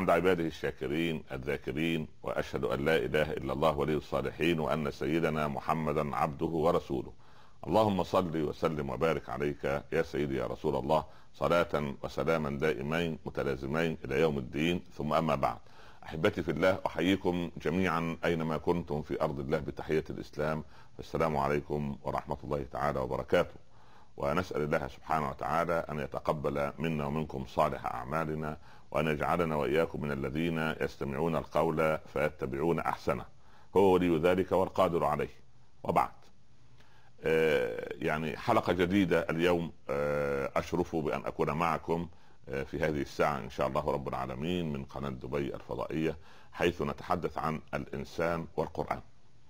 حمد عباده الشاكرين الذاكرين، وأشهد أن لا إله إلا الله ولي الصالحين، وأن سيدنا محمدا عبده ورسوله. اللهم صل وسلم وبارك عليك يا سيدي يا رسول الله، صلاة وسلاما دائمين متلازمين إلى يوم الدين. ثم أما بعد، أحبتي في الله، أحييكم جميعا أينما كنتم في أرض الله بتحية الإسلام. السلام عليكم ورحمة الله تعالى وبركاته. ونسأل الله سبحانه وتعالى أن يتقبل منا ومنكم صالح أعمالنا، وأن يجعلنا وإياكم من الذين يستمعون القول فيتبعون أحسنه. هو ولي ذلك والقادر عليه. وبعد، يعني حلقة جديدة اليوم. أشرف بأن أكون معكم في هذه الساعة إن شاء الله رب العالمين من قناة دبي الفضائية، حيث نتحدث عن الإنسان والقرآن.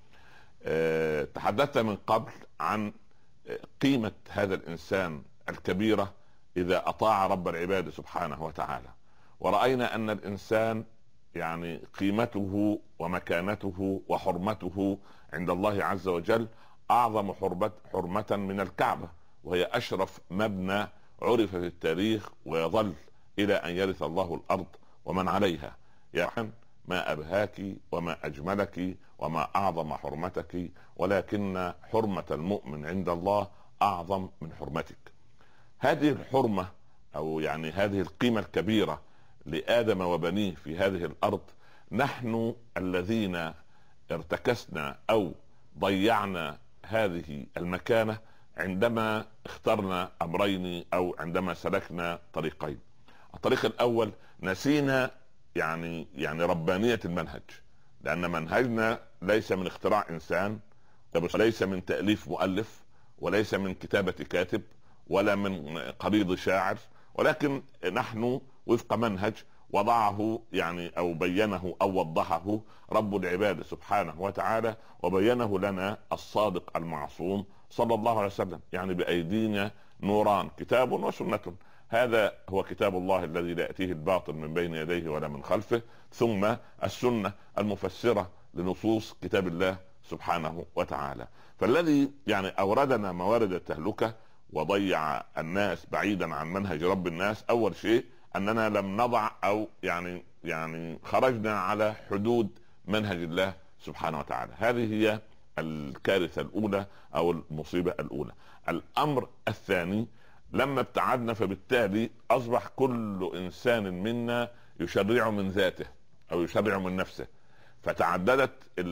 تحدثت من قبل عن قيمة هذا الإنسان الكبيرة إذا أطاع رب العباد سبحانه وتعالى، ورأينا أن الإنسان يعني قيمته ومكانته وحرمته عند الله عز وجل أعظم حرمة من الكعبة، وهي أشرف مبنى عرف في التاريخ ويظل إلى أن يرث الله الأرض ومن عليها. يعني ما أبهاك وما أجملك وما أعظم حرمتك، ولكن حرمة المؤمن عند الله أعظم من حرمتك. هذه الحرمة أو يعني هذه القيمة الكبيرة لآدم وبنيه في هذه الأرض، نحن الذين ارتكسنا أو ضيعنا هذه المكانة عندما اخترنا أمرين أو عندما سلكنا طريقين. الطريق الأول، نسينا يعني ربانية المنهج، لأن منهجنا ليس من اختراع إنسان، وليس من تأليف مؤلف، وليس من كتابة كاتب، ولا من قريض شاعر، ولكن نحن وفق منهج وضعه أو بينه أو وضحه رب العباد سبحانه وتعالى، وبينه لنا الصادق المعصوم صلى الله عليه وسلم. يعني بأيدينا نوران، كتاب وسنة. هذا هو كتاب الله الذي لا يأتيه الباطل من بين يديه ولا من خلفه، ثم السنة المفسرة لنصوص كتاب الله سبحانه وتعالى. فالذي أوردنا موارد التهلكة وضيع الناس بعيدا عن منهج رب الناس، أول شيء أننا لم نضع أو خرجنا على حدود منهج الله سبحانه وتعالى. هذه هي الكارثة الأولى أو المصيبة الأولى. الأمر الثاني، لما ابتعدنا فبالتالي أصبح كل إنسان منا يشرع من ذاته أو يشرع من نفسه، فتعددت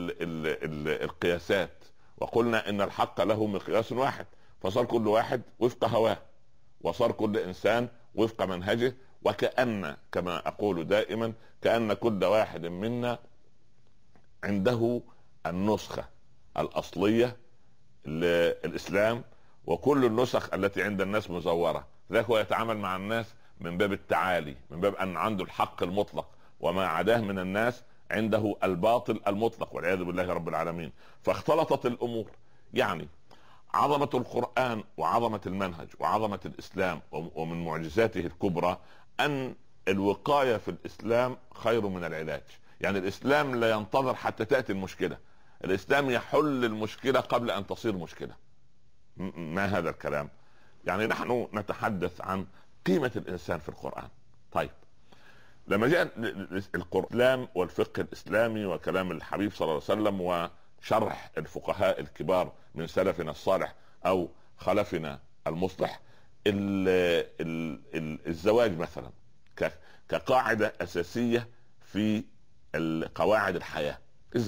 القياسات، وقلنا إن الحق له مقياس واحد، فصار كل واحد وفق هواه، وصار كل إنسان وفق منهجه. وكأن كما أقول دائما، كأن كل واحد منا عنده النسخة الأصلية للإسلام، وكل النسخ التي عند الناس مزورة. ذاك هو يتعامل مع الناس من باب التعالي، من باب أن عنده الحق المطلق، وما عداه من الناس عنده الباطل المطلق والعياذ بالله رب العالمين. فاختلطت الأمور. عظمة القرآن وعظمة المنهج وعظمة الإسلام ومن معجزاته الكبرى أن الوقاية في الإسلام خير من العلاج. الإسلام لا ينتظر حتى تأتي المشكلة، الإسلام يحل المشكلة قبل أن تصير مشكلة. ما هذا الكلام؟ نحن نتحدث عن قيمة الإنسان في القرآن. طيب، لما جاء القرآن والفقه الإسلامي وكلام الحبيب صلى الله عليه وسلم وشرح الفقهاء الكبار من سلفنا الصالح أو خلفنا المصلح، الزواج مثلا كقاعدة أساسية في قواعد الحياة.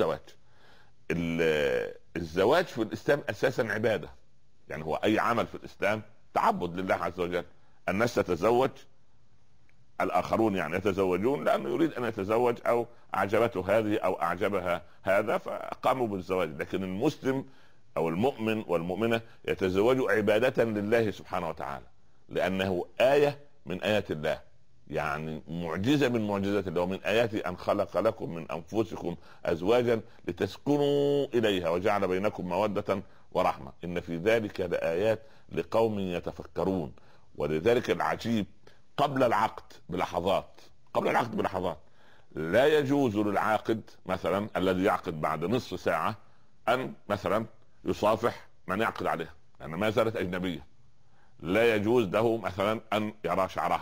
الزواج في الإسلام أساسا عبادة، هو أي عمل في الإسلام تعبد لله عز وجل. الناس تتزوج، الآخرون يتزوجون لأنه يريد أن يتزوج، أو أعجبته هذه أو أعجبها هذا فقاموا بالزواج. لكن المسلم أو المؤمن والمؤمنة يتزوج عبادة لله سبحانه وتعالى، لأنه آية من آيات الله، معجزة من معجزات الله. ومن آياته أن خلق لكم من أنفسكم أزواجا لتسكنوا إليها وجعل بينكم مودة ورحمة، إن في ذلك لآيات لقوم يتفكرون. ولذلك العجيب، قبل العقد بلحظات لا يجوز للعاقد مثلا الذي يعقد بعد نصف ساعة أن مثلا يصافح من يعقد عليها، لأن ما زالت أجنبية. لا يجوز له مثلا أن يرى شعرها،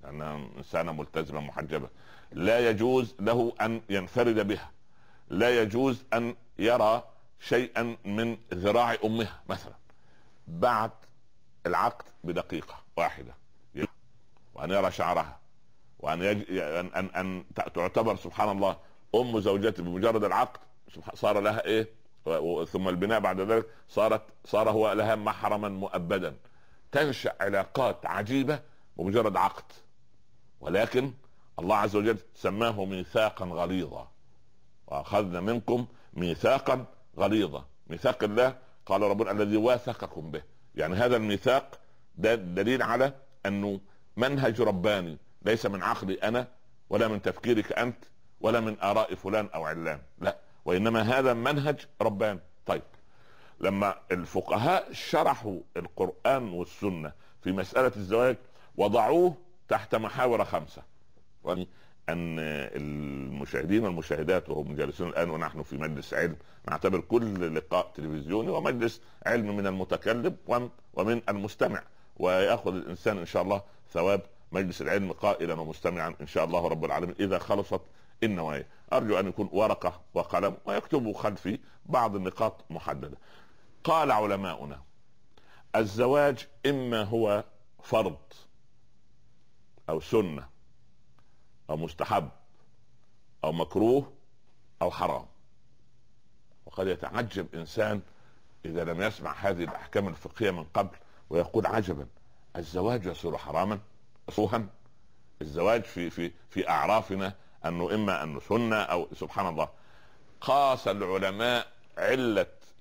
أنا إنسانة ملتزمة محجبة، لا يجوز له أن ينفرد بها، لا يجوز أن يرى شيئا من ذراع أمها مثلا بعد العقد بدقيقة واحدة، وأن يرى شعرها، وأن أن تعتبر سبحان الله أم زوجته بمجرد العقد، صار لها إيه، ثم البناء بعد ذلك صار هو لها محرما مؤبدا. تنشأ علاقات عجيبة بمجرد عقد، ولكن الله عز وجل سماه ميثاقا غليظا، وأخذنا منكم ميثاقا غليظا. ميثاق الله قال ربنا الذي واثقكم به، يعني هذا الميثاق ده دليل على أنه منهج رباني، ليس من عقلي أنا ولا من تفكيرك أنت ولا من آراء فلان أو علان، لا، وإنما هذا منهج رباني. طيب، لما الفقهاء شرحوا القرآن والسنة في مسألة الزواج وضعوه تحت محاور 5، أن المشاهدين والمشاهدات وهم جالسون الآن ونحن في مجلس علم، نعتبر كل لقاء تلفزيوني ومجلس علم من المتكلم ومن المستمع، ويأخذ الإنسان إن شاء الله ثواب مجلس العلم قائلا ومستمعا إن شاء الله رب العالمين إذا خلصت النوايا. أرجو أن يكون ورقة وقلم ويكتبوا خلفي بعض النقاط محددة. قال علماؤنا الزواج إما هو فرض أو سنة أو مستحب أو مكروه أو حرام. وقد يتعجب إنسان إذا لم يسمع هذه الأحكام الفقهية من قبل ويقول عجبا، الزواج يصير حراما مكروها؟ الزواج في أعرافنا أنه إما أنه سنة أو سبحان الله. قاس العلماء علة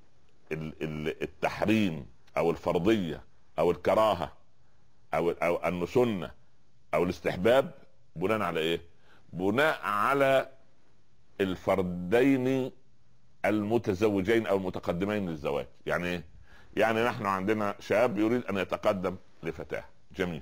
التحريم أو الفرضية أو الكراهة أو أنه سنة أو الاستحباب بناء على إيه؟ بناء على الفردين المتزوجين أو المتقدمين للزواج. يعني إيه؟ يعني نحن عندنا شاب يريد أن يتقدم لفتاة، جميل،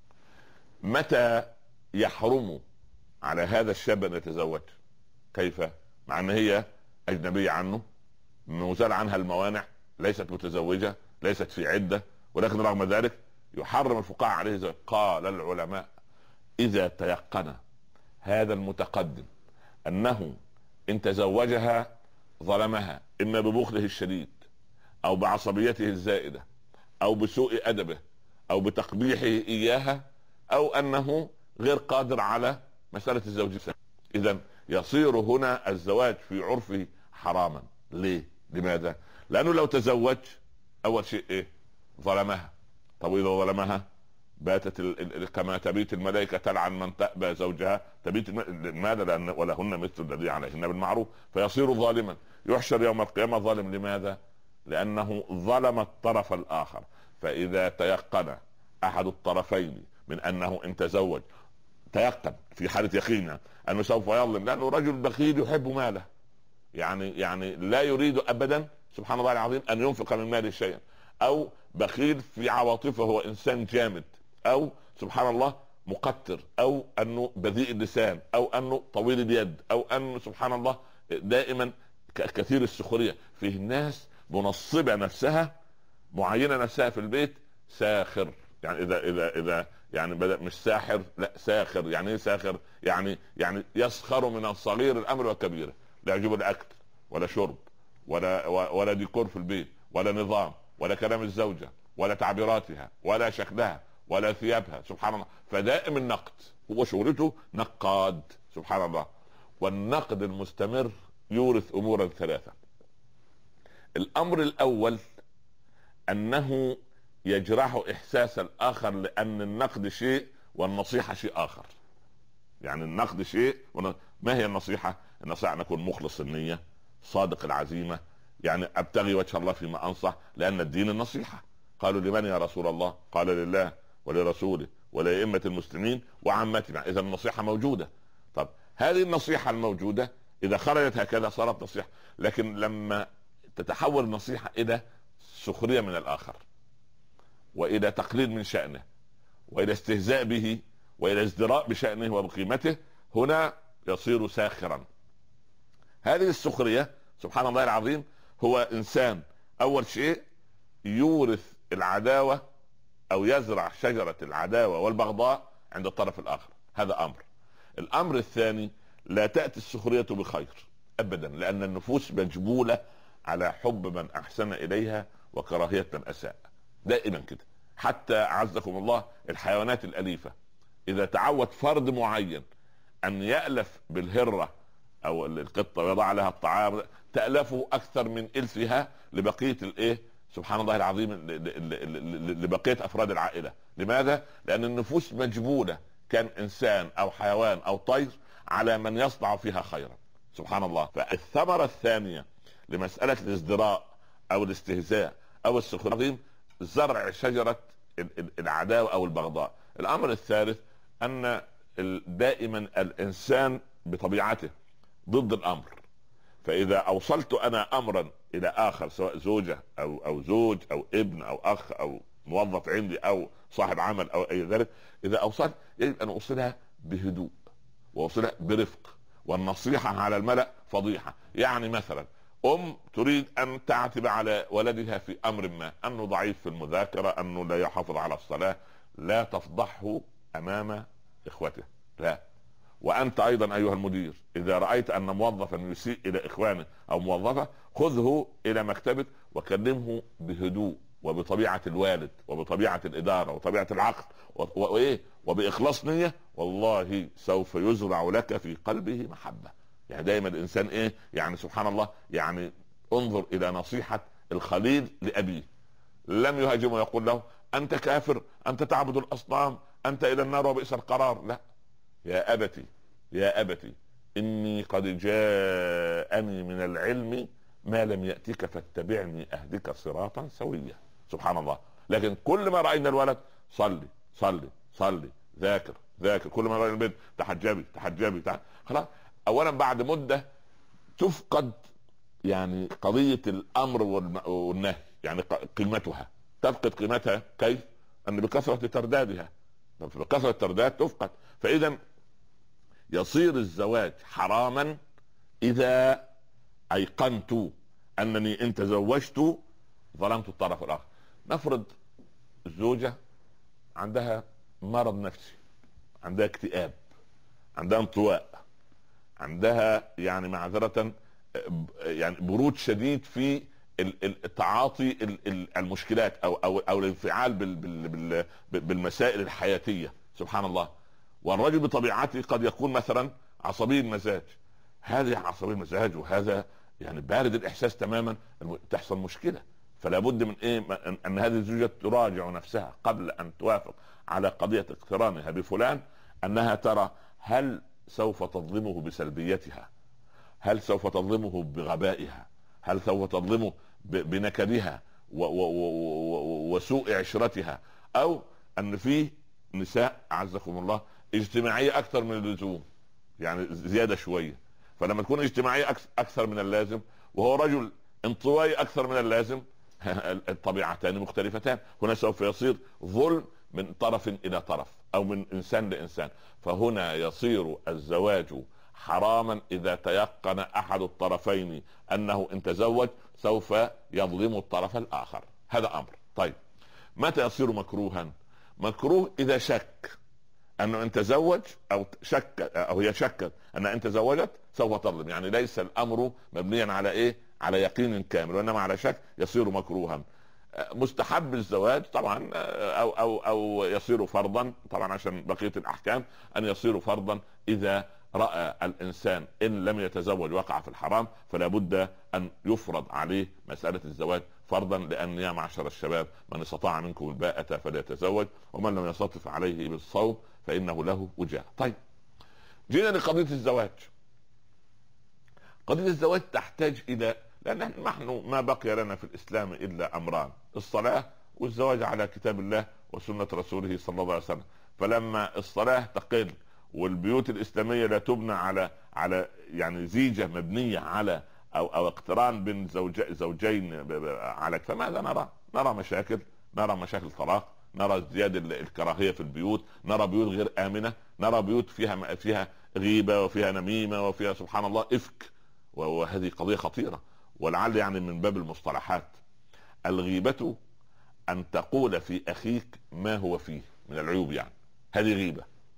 متى يحرم على هذا الشاب أن يتزوج؟ كيف؟ مع أن هي أجنبية عنه، مزال عنها الموانع، ليست متزوجة، ليست في عدة، ولكن رغم ذلك يحرم الفقهاء عليه الزواج. قال العلماء إذا تيقن هذا المتقدم أنه إن تزوجها ظلمها، إما ببخله الشديد أو بعصبيته الزائدة أو بسوء أدبه أو بتقبيحه إياها أو أنه غير قادر على مسألة الزوج. إذن يصير هنا الزواج في عرفه حراما. ليه؟ لماذا؟ لأنه لو تزوج أول شيء إيه؟ ظلمها. طب إذا ظلمها باتت كما تبيت الملائكة تلعن من تأبى زوجها، تبيت لماذا؟ لأن ولهن مثل الذي عليهن بالمعروف، فيصير ظالما، يحشر يوم القيامة ظالم. لماذا؟ لأنه ظلم الطرف الآخر. فإذا تيقن أحد الطرفين من أنه إن تزوج، تيقن في حالة يقين أنه سوف يظلم، لأنه رجل بخيل يحب ماله، يعني لا يريد أبدا سبحان الله العظيم أن ينفق من ماله شيئا، أو بخيل في عواطفه، هو إنسان جامد، أو سبحان الله مقتر، أو أنه بذيء اللسان، أو أنه طويل اليد، أو أنه سبحان الله دائما كثير السخرية. فيه ناس منصبة نفسها، معينة نفسها في البيت ساخر. يعني إذا يعني بدأ مش ساحر، لا ساخر. يعني ايه ساخر؟ يعني يسخر من الصغير الأمر والكبير، لا يعجبه الأكل ولا شرب ولا ديكور في البيت ولا نظام ولا كلام الزوجة ولا تعبيراتها ولا شكلها ولا ثيابها، سبحان الله. فدائم النقد، هو شغلته نقاد، سبحان الله. والنقد المستمر يورث أمورا 3. الأمر الأول أنه يجرح إحساس الآخر، لأن النقد شيء والنصيحة شيء آخر. يعني النقد شيء ما هي النصيحة؟ النصيحة أن أكون مخلص النية، صادق العزيمة، يعني أبتغي وجه الله فيما أنصح، لأن الدين النصيحة. قالوا لمن يا رسول الله؟ قال لله ولرسوله ولأئمة المسلمين وعامتنا. إذا النصيحة موجودة. طب هذه النصيحة الموجودة إذا خرجت هكذا صارت نصيحة، لكن لما تتحول النصيحة إلى سخرية من الآخر، وإلى تقليل من شأنه، وإلى استهزاء به، وإلى ازدراء بشأنه وبقيمته، هنا يصير ساخرا. هذه السخرية سبحان الله العظيم هو إنسان أول شيء يورث العداوة أو يزرع شجرة العداوة والبغضاء عند الطرف الاخر. هذا امر. الامر الثاني، لا تأتي السخرية بخير ابدا، لان النفوس مجبولة على حب من احسن اليها وكراهية من اساء، دائما كده. حتى اعزكم الله الحيوانات الاليفة اذا تعود فرد معين ان يألف بالهرة او القطة ويضع لها الطعام، تألفه اكثر من الفها لبقية الايه، سبحان الله العظيم، لبقية افراد العائلة. لماذا؟ لان النفوس مجبولة، كان انسان او حيوان او طير، على من يصنع فيها خيرا. سبحان الله. فالثمرة الثانية لمسألة الازدراء او الاستهزاء او السخرية، زرع شجرة العداوة او البغضاء. الامر الثالث، ان دائما الانسان بطبيعته ضد الامر. فاذا اوصلت انا امرا الى اخر، سواء زوجة او زوج او ابن او اخ او موظف عندي او صاحب عمل او اي ذلك، اذا اوصلت يجب ان اوصلها بهدوء واوصلها برفق. والنصيحة على الملأ فضيحة. يعني مثلا تريد ان تعتب على ولدها في امر ما، انه ضعيف في المذاكرة، انه لا يحافظ على الصلاة، لا تفضحه امام اخوته، لا. وانت ايضا ايها المدير اذا رأيت ان موظفا يسيء الى اخوانه او موظفة، خذه الى مكتبك وكلمه بهدوء وبطبيعة الوالد وبطبيعة الادارة وطبيعة العقل وباخلاص نية، والله سوف يزرع لك في قلبه محبة. يعني دايما الانسان يعني سبحان الله، يعني انظر الى نصيحة الخليل لابيه، لم يهاجمه ويقول له انت كافر، انت تعبد الاصنام، انت الى النار وبئس القرار. لا، يا ابتي يا ابتي اني قد جاءني من العلم ما لم يأتك فاتبعني اهدك صراطا سويا. سبحان الله. لكن كل ما رأينا الولد صلي صلي صلي، ذاكر ذاكر، كل ما رأينا البنت تحجبي تحجبي خلاص. اولا بعد مدة تفقد يعني قضية الامر والنهي، يعني قيمتها، تفقد قيمتها. كيف؟ ان بكثرة تردادها، بكثرة الترداد تفقد. فاذا يصير الزواج حراما اذا ايقنت انني ان تزوجت ظلمت الطرف الاخر. نفرض الزوجة عندها مرض نفسي، عندها اكتئاب، عندها انطواء، عندها يعني معذرة يعني برود شديد في التعاطي المشكلات او الانفعال بالمسائل الحياتية. سبحان الله. والرجل بطبيعته قد يكون مثلا عصبي المزاج، هذا عصبي المزاج وهذا يعني بارد الاحساس تماما، تحصل مشكلة. فلا بد من ان هذه الزوجة تراجع نفسها قبل ان توافق على قضية اقترانها بفلان، انها ترى هل سوف تظلمه بسلبيتها، هل سوف تظلمه بغبائها، هل سوف تظلمه بنكدها وسوء عشرتها، او ان في نساء اعزكم الله اجتماعية اكثر من اللزوم، يعني زيادة شوية. فلما تكون اجتماعية اكثر من اللازم وهو رجل انطوائي اكثر من اللازم، الطبيعتان مختلفتان، هنا سوف يصير ظلم من طرف الى طرف او من انسان لانسان. فهنا يصير الزواج حراما اذا تيقن احد الطرفين انه ان تزوج سوف يظلم الطرف الاخر. هذا امر. طيب، متى يصير مكروها؟ مكروه اذا شك انه ان تزوج او شك او هي شكت ان ان تزوجت سوف تظلم. يعني ليس الامر مبنيا على على يقين كامل، وانما على شك، يصير مكروها. مستحب الزواج طبعا او يصير فرضا طبعا، عشان بقية الاحكام ان يصير فرضا اذا رأى الانسان ان لم يتزوج وقع في الحرام، فلا بد ان يفرض عليه مسألة الزواج فرضا. لان يا معشر الشباب من استطاع منكم الباءة فليتزوج ومن لم يستطع عليه بالصوم فانه له وجاء. طيب، جينا لقضية الزواج. قضية الزواج تحتاج الى، لان نحن ما بقي لنا في الاسلام الا امران: الصلاة والزواج على كتاب الله وسنة رسوله صلى الله عليه وسلم. فلما الصلاة تقل والبيوت الاسلامية لا تبنى على يعني زيجة مبنية على او اقتران بين زوجين على، فماذا نرى مشاكل طلاق، نرى ازدياد الكراهية في البيوت، نرى بيوت غير آمنة، نرى بيوت فيها غيبة وفيها نميمة وفيها سبحان الله إفك. وهذه قضية خطيرة. ولعل يعني من باب المصطلحات، الغيبة أن تقول في أخيك ما هو فيه من العيوب، يعني هذه غيبة.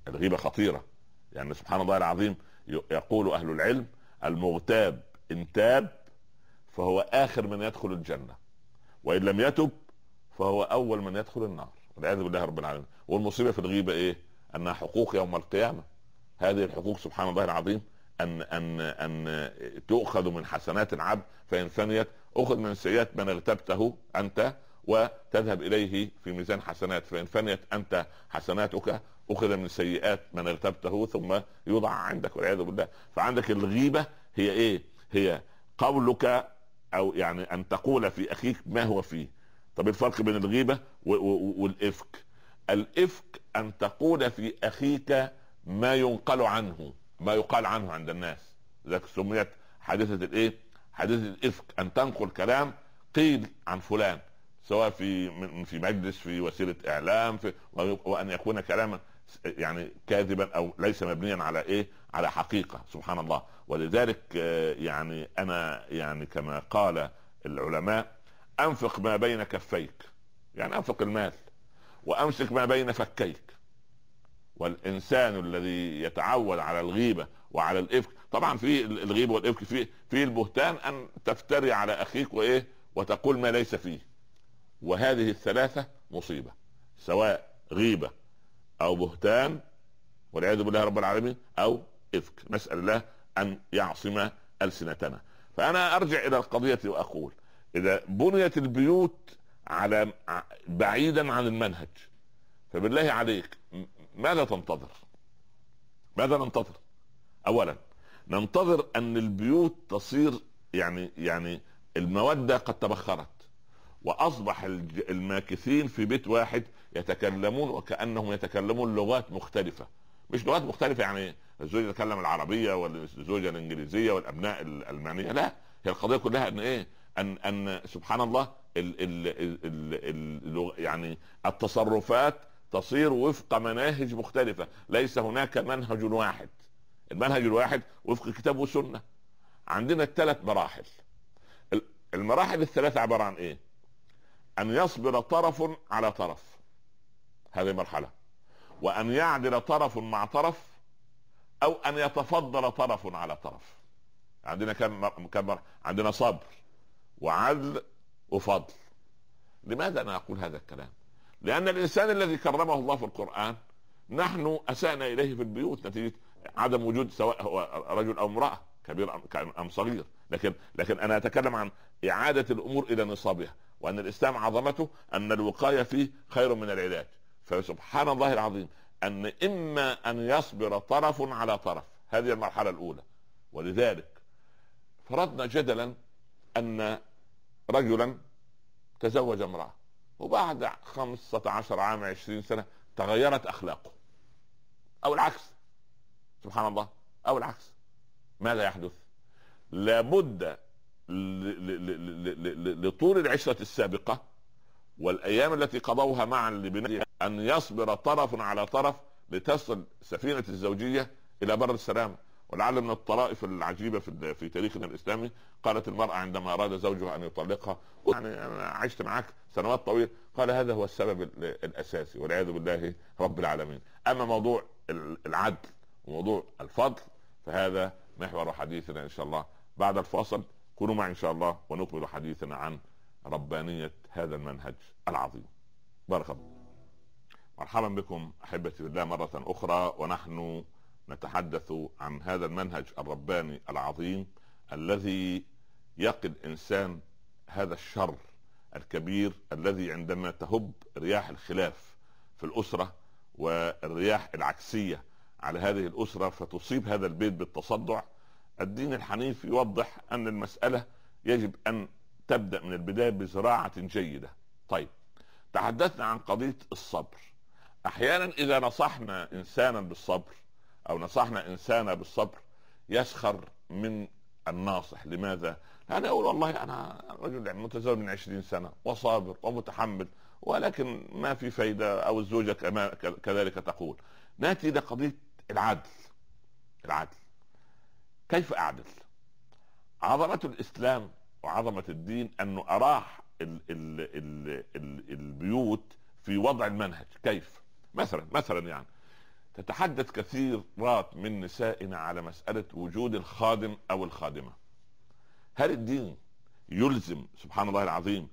الغيبة خطيرة. يعني سبحان الله العظيم، يقول أهل العلم: المغتاب إن تاب فهو آخر من يدخل الجنة، وإن لم يتب فهو أول من يدخل النار، والعياذ بالله رب العالمين. والمصيبة في الغيبة إيه؟ أنها حقوق يوم القيامة. هذه الحقوق سبحان الله العظيم أن تؤخذ من حسنات العبد، فإن فنيت أخذ من سيئات من اغتبته أنت وتذهب إليه في ميزان حسنات، فإن فنيت أنت حسناتك أخذ من سيئات من اغتبته ثم يوضع عندك، والعياذ بالله. فعندك الغيبة هي إيه؟ هي قولك، أو يعني أن تقول في أخيك ما هو فيه. طب الفرق بين الغيبة والإفك؟ الإفك أن تقول في أخيك ما ينقل عنه، ما يقال عنه عند الناس، ذلك سميت حادثة الايه؟ حادثة الإفك، ان تنقل كلام قيل عن فلان، سواء في مجلس، في وسيلة اعلام، وان يكون كلاما يعني كاذبا او ليس مبنيا على ايه؟ على حقيقة. سبحان الله. ولذلك يعني انا يعني كما قال العلماء: انفق ما بين كفيك، يعني انفق المال، وامسك ما بين فكيك. والانسان الذي يتعود على الغيبه وعلى الافك، طبعا في الغيبه والافك في البهتان، ان تفتري على اخيك وايه؟ وتقول ما ليس فيه. وهذه الثلاثه مصيبه، سواء غيبه او بهتان والعياذ بالله رب العالمين، او افك. نسال الله ان يعصم السنتنا. فانا ارجع الى القضيه واقول: اذا بنيت البيوت على بعيدا عن المنهج، فبالله عليك ماذا تنتظر؟ ماذا ننتظر؟ اولا ننتظر ان البيوت تصير يعني المودة قد تبخرت، واصبح الماكثين في بيت واحد يتكلمون وكأنهم يتكلمون لغات مختلفة. مش لغات مختلفة يعني الزوج يتكلم العربية والزوجة الانجليزية والابناء الالمانية، لا، هي القضية كلها ان ايه؟ ان سبحان الله يعني التصرفات تصير وفق مناهج مختلفة، ليس هناك منهج واحد. المنهج الواحد وفق كتاب وسنة. عندنا الثلاث مراحل. المراحل الثلاثة عبارة عن ايه؟ ان يصبر طرف على طرف، هذه مرحلة، وان يعدل طرف مع طرف، او ان يتفضل طرف على طرف. عندنا كم عندنا صبر وعدل وفضل. لماذا انا اقول هذا الكلام؟ لأن الإنسان الذي كرمه الله في القرآن نحن أسأنا إليه في البيوت نتيجة عدم وجود، سواء هو رجل أو امرأة، كبير أم صغير. لكن أنا أتكلم عن إعادة الأمور إلى نصابها، وأن الإسلام عظمته أن الوقاية فيه خير من العلاج. فسبحان الله العظيم أن إما أن يصبر طرف على طرف، هذه المرحلة الأولى. ولذلك فرضنا جدلا أن رجلا تزوج امرأة، وبعد 15 عام 20 سنة تغيرت أخلاقه، أو العكس، سبحان الله، أو العكس. ماذا يحدث؟ لابد لطول العشرة السابقة والأيام التي قضوها معا لبناء أن يصبر طرف على طرف لتصل سفينة الزوجية إلى بر السلام. ولعل من الطرائف العجيبة في تاريخنا الإسلامي، قالت المرأة عندما أراد زوجها أن يطلقها: يعني أنا عشت معك سنوات طويلة. قال: هذا هو السبب الأساسي، والعياذ بالله رب العالمين. أما موضوع العدل وموضوع الفضل فهذا محور حديثنا إن شاء الله بعد الفاصل. كونوا معي إن شاء الله ونكمل حديثنا عن ربانية هذا المنهج العظيم. بارك الله. مرحبا بكم أحبتي بالله مرة أخرى، ونحن نتحدث عن هذا المنهج الرباني العظيم الذي يقي الإنسان هذا الشر الكبير الذي عندما تهب رياح الخلاف في الأسرة والرياح العكسية على هذه الأسرة فتصيب هذا البيت بالتصدع. الدين الحنيف يوضح أن المسألة يجب أن تبدأ من البداية بزراعة جيدة. طيب، تحدثنا عن قضية الصبر. أحيانا إذا نصحنا إنسانا بالصبر أو نصحنا إنسانا بالصبر يسخر من الناصح. لماذا؟ أنا أقول: والله أنا رجل متزوج من 20 سنة وصابر ومتحمل، ولكن ما في فايدة، أو الزوجة كذلك تقول. نأتي إلى قضية العدل. كيف أعدل؟ عظمة الإسلام وعظمة الدين أنه أراح البيوت في وضع المنهج. كيف؟ مثلا يعني تتحدث كثيرات من نسائنا على مسألة وجود الخادم او الخادمة. هل الدين يلزم سبحان الله العظيم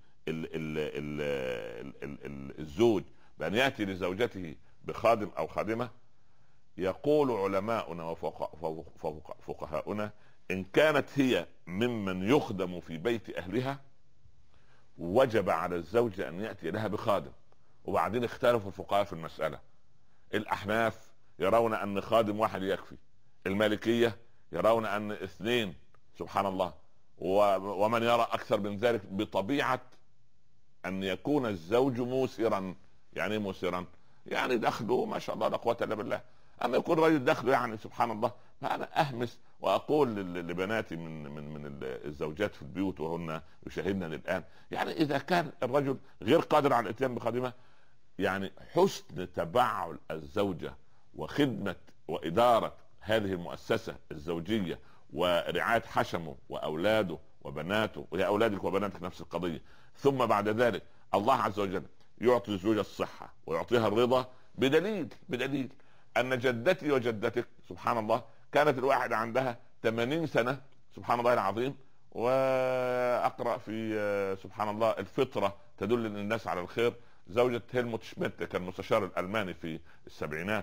الزوج بأن يأتي لزوجته بخادم او خادمة؟ يقول علماؤنا وفقهاؤنا ان كانت هي ممن يخدم في بيت اهلها وجب على الزوج ان يأتي لها بخادم. وبعدين اختلفوا الفقهاء في المسألة. الاحناف يرون ان خادم واحد يكفي، المالكية يرون ان 2 سبحان الله، ومن يرى اكثر من ذلك بطبيعة ان يكون الزوج موسرا. يعني موسرا يعني دخله ما شاء الله لا قوة الا بالله. اما يكون رجل دخله يعني سبحان الله، فانا اهمس واقول لبناتي من الزوجات في البيوت وهن يشاهدنا الان، يعني اذا كان الرجل غير قادر على الاتيان بخادمة، يعني حسن تبعل الزوجة وخدمة وإدارة هذه المؤسسة الزوجية ورعاية حشمه وأولاده وبناته، وهي أولادك وبناتك نفس القضية. ثم بعد ذلك الله عز وجل يعطي الزوجة الصحة ويعطيها الرضا، بدليل أن جدتي وجدتك سبحان الله كانت الواحدة عندها 80 سنة سبحان الله العظيم، وأقرأ في سبحان الله الفطرة تدل الناس على الخير. زوجة هيلموت شميت كان المستشار الألماني في السبعينات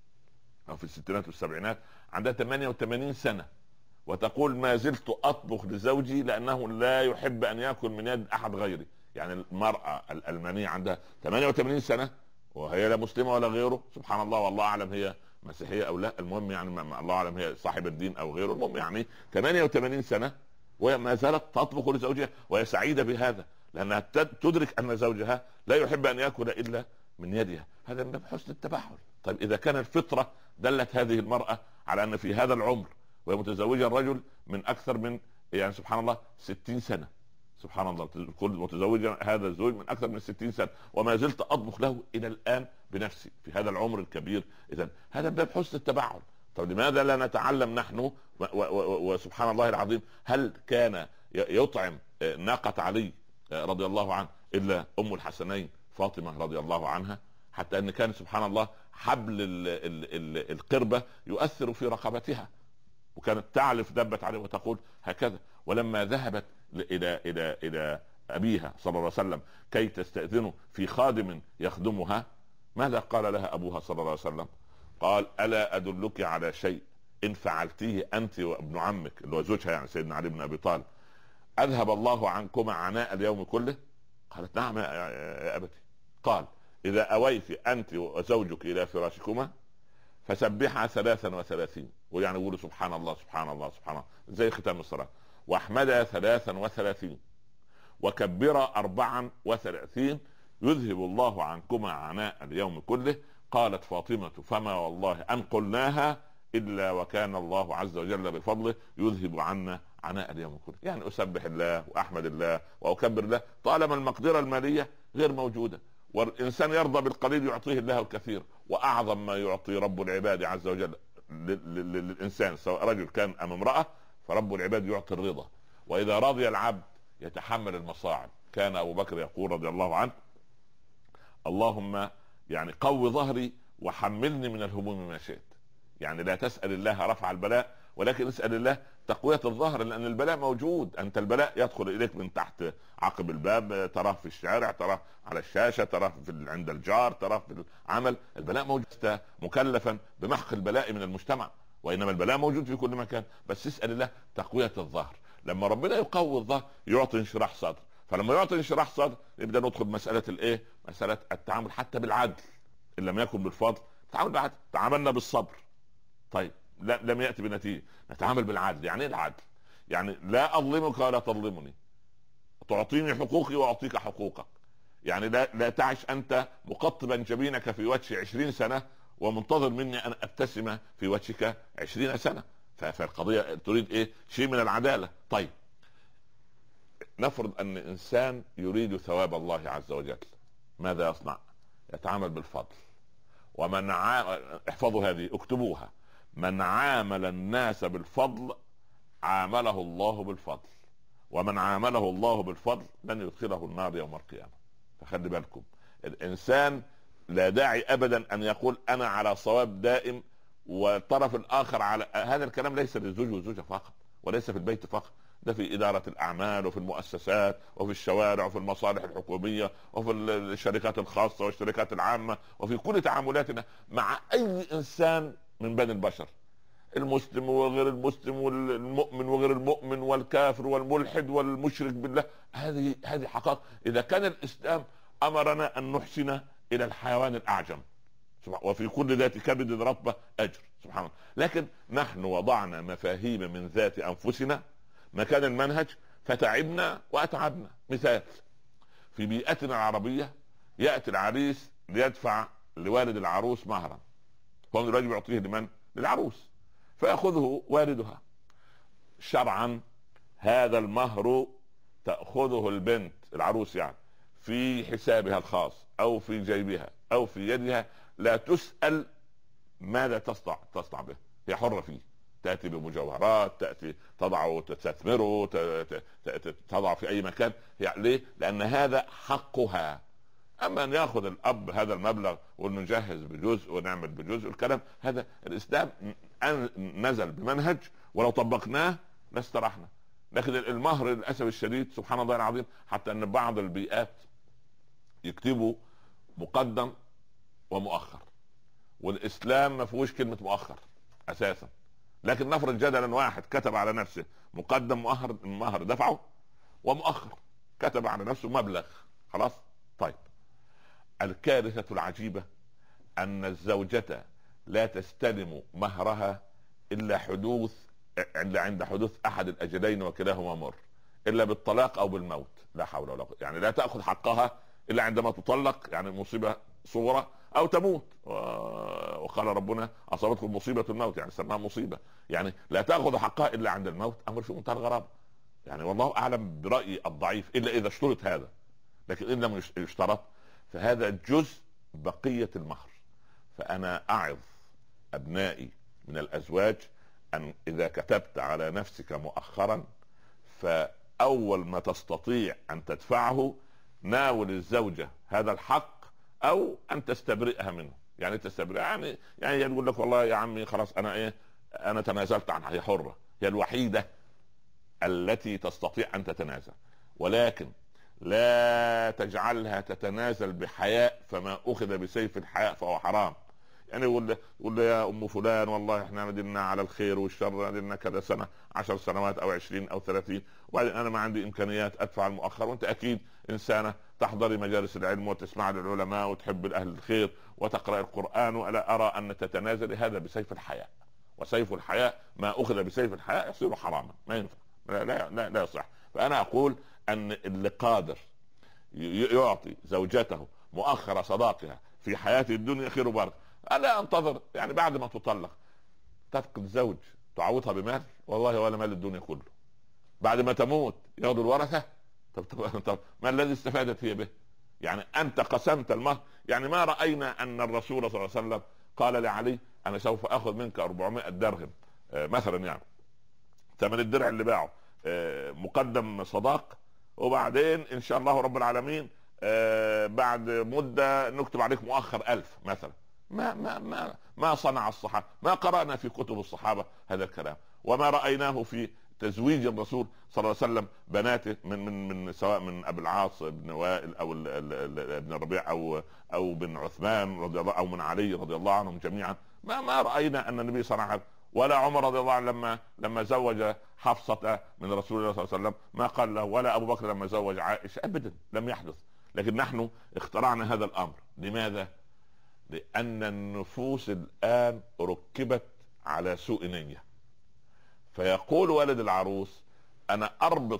أو في الستينات والسبعينات، عندها 88 سنة، وتقول ما زلت أطبخ لزوجي لأنه لا يحب أن يأكل من يد أحد غيري. يعني المرأة الألمانية عندها 88 سنة وهي لا مسلمة ولا غيره سبحان الله، والله أعلم هي مسيحية أو لا، المهم يعني الله أعلم هي صاحب الدين أو غيره، المهم يعني 88 سنة وما زالت تطبخ لزوجها، وهي سعيدة بهذا لأنها تدرك أن زوجها لا يحب أن يأكل إلا من يدها. هذا من حسن التبعل. طيب إذا كان الفطرة دلت هذه المرأة على أن في هذا العمر وهي متزوجة الرجل من أكثر من يعني سبحان الله 60 سنة، سبحان الله كل متزوجة هذا الزوج من أكثر من 60 سنة وما زلت أطبخ له إلى الآن بنفسي في هذا العمر الكبير، إذن هذا باب حسن التبعل. طب لماذا لا نتعلم نحن وسبحان الله العظيم؟ هل كان يطعم ناقة علي رضي الله عنه إلا أم الحسنين فاطمة رضي الله عنها، حتى أن كان سبحان الله حبل القربة يؤثر في رقبتها، وكانت تعلف دبت عليه وتقول هكذا. ولما ذهبت إلى أبيها صلى الله عليه وسلم كي تستأذنه في خادم يخدمها، ماذا قال لها أبوها صلى الله عليه وسلم؟ قال ألا أدلك على شيء إن فعلتيه أنت وابن عمك اللي هو زوجها يعني سيدنا علي بن أبي طالب أذهب الله عنكما عناء اليوم كله؟ قالت نعم يا أبتي. قال إذا أويت أنت وزوجك إلى فراشكما فسبحها 33، ويعني يقولوا سبحان الله سبحان الله سبحان الله زي ختام الصلاة، واحمدها 33، وكبر 34، يذهب الله عنكما عناء اليوم كله. قالت فاطمة فما والله أن قلناها إلا وكان الله عز وجل بفضله يذهب عنا عناء اليوم كله. يعني أسبح الله وأحمد الله وأكبر الله طالما المقدرة المالية غير موجودة، والإنسان يرضى بالقليل يعطيه الله الكثير. وأعظم ما يعطي رب العباد عز وجل للإنسان سواء رجل كان أم امرأة، فرب العباد يعطي الرضا، وإذا رضي العبد يتحمل المصاعب. كان أبو بكر يقول رضي الله عنه اللهم يعني قو ظهري وحملني من الهموم ما شئت. يعني لا تسأل الله رفع البلاء ولكن اسأل الله تقوية الظهر، لأن البلاء موجود. أنت البلاء يدخل إليك من تحت عقب الباب، تراه في الشارع، تراه على الشاشة، تراه عند الجار، تراه في العمل. البلاء موجود، مكلفا بمحق البلاء من المجتمع، وإنما البلاء موجود في كل مكان. بس اسأل الله تقوية الظهر. لما ربنا يقوي الظهر يعطي انشراح صدر، فلما يعطي انشراح صدر نبدأ ندخل مسألة مسألة التعامل حتى بالعدل. إن لم يكن بالفضل تعامل بالعدل. تعاملنا بالصبر، طيب لم يأتي بنتيجة، نتعامل بالعدل. يعني ايه العدل؟ يعني لا أظلمك ولا تظلمني، تعطيني حقوقي وأعطيك حقوقك. يعني لا تعش أنت مقطبا جبينك في وجهي 20 سنة ومنتظر مني أن أبتسم في وجهك 20 سنة. فالقضية تريد شيء من العدالة. طيب نفرض أن إنسان يريد ثواب الله عز وجل، ماذا يصنع؟ يتعامل بالفضل. ومن احفظوا هذه اكتبوها: من عامل الناس بالفضل عامله الله بالفضل، ومن عامله الله بالفضل لن يدخله النار يوم القيامة. فخلي بالكم، الإنسان لا داعي ابدا ان يقول انا على صواب دائم والطرف الاخر على هذا الكلام. ليس للزوج والزوجه فقط، وليس في البيت فقط، ده في إدارة الأعمال وفي المؤسسات وفي الشوارع وفي المصالح الحكومية وفي الشركات الخاصة والشركات العامة وفي كل تعاملاتنا مع أي إنسان من بني البشر، المسلم وغير المسلم والمؤمن وغير المؤمن والكافر والملحد والمشرك بالله. هذه حقائق. إذا كان الإسلام أمرنا أن نحسن إلى الحيوان الأعجم وفي كل ذات كبد رطبة أجر، سبحان الله، لكن نحن وضعنا مفاهيم من ذات أنفسنا مكان المنهج فتعبنا وأتعبنا. مثال، في بيئتنا العربية يأتي العريس ليدفع لوالد العروس مهرا، فهم الواجب يعطيه لمن؟ للعروس، فيأخذه والدها. شرعا هذا المهر تأخذه البنت العروس يعني في حسابها الخاص أو في جيبها أو في يدها، لا تسأل ماذا تصنع به، هي حرة فيه. تأتي بمجوهرات، تأتي تضعه، تستثمره، تضع في أي مكان. يعني ليه؟ لأن هذا حقها. أما أن يأخذ الأب هذا المبلغ ونجهز بجزء ونعمل بجزء، الكلام هذا الإسلام نزل بمنهج ولو طبقناه لاسترحنا. لكن المهر للأسف الشديد سبحان الله العظيم، حتى أن بعض البيئات يكتبوا مقدم ومؤخر، والإسلام ما فيهوش كلمة مؤخر أساسا. لكن نفرض جدلا واحد كتب على نفسه مقدم مؤخر دفعه، ومؤخر كتب على نفسه مبلغ، خلاص. طيب، الكارثة العجيبة أن الزوجة لا تستلم مهرها إلا عند حدوث أحد الأجلين وكلاهما مر، إلا بالطلاق أو بالموت. لا حول ولا قوة. يعني لا تأخذ حقها إلا عندما تطلق، يعني مصيبة صغرى، أو تموت. وقال ربنا أصابتكم مصيبة الموت، يعني سماها مصيبة. يعني لا تأخذ حقها إلا عند الموت، أمر في منتهى الغرابة. يعني والله أعلم برأيي الضعيف، إلا إذا اشترط هذا، لكن إن لم يشترط فهذا جزء بقية المهر. فأنا أعظ أبنائي من الأزواج أن إذا كتبت على نفسك مؤخرا فأول ما تستطيع أن تدفعه ناول الزوجة هذا الحق، أو أن تستبرئها منه. يعني تستبرئ يعني يقول لك والله يا عمي خلاص أنا تنازلت عنها، هي حرة، هي الوحيدة التي تستطيع أن تتنازل، ولكن لا تجعلها تتنازل بحياء، فما أخذ بسيف الحياء فهو حرام. يعني يقول له يا أم فلان والله احنا ندلنا على الخير والشر، ندلنا كذا سنة، 10 سنوات أو 20 أو 30، وبعدين أنا ما عندي إمكانيات أدفع المؤخر، وأنت أكيد إنسانة تحضري مجالس العلم وتسمع للعلماء وتحب أهل الخير وتقرأ القرآن، ولا أرى أن تتنازل هذا بسيف الحياء، وسيف الحياء ما أخذ بسيف الحياء يصير حراما، ما ينفع، لا يصح. فأنا أقول أن اللي قادر يعطي زوجته مؤخر صداقها في حياة الدنيا خير وبركة. ألا أنتظر يعني بعد ما تطلق تفقد زوج تعوضها بمال، والله ولا مال الدنيا كله. بعد ما تموت ياخذوا الورثة. طب ما الذي استفادت هي به؟ يعني أنت قسمت المهر. يعني ما رأينا أن الرسول صلى الله عليه وسلم قال لعلي أنا سوف أخذ منك 400 درهم مثلا، يعني ثمن الدرع اللي باعه مقدم صداق، وبعدين إن شاء الله رب العالمين بعد مدة نكتب عليك مؤخر 1000 مثلا. ما صنع الصحابة، ما قرأنا في كتب الصحابة هذا الكلام، وما رأيناه في تزويج الرسول صلى الله عليه وسلم بناته من سواء من أبي العاص بن وائل أو ابن الربيع أو بن عثمان رضي الله، أو من علي رضي الله عنهم جميعا. ما رأينا أن النبي صنع هذا. ولا عمر رضي الله عنه لما زوج حفصة من رسول الله صلى الله عليه وسلم ما قال له، ولا أبو بكر لما زوج عائشة، أبدا لم يحدث. لكن نحن اخترعنا هذا الأمر. لماذا؟ لأن النفوس الآن ركبت على سوء نية. فيقول والد العروس أنا أربط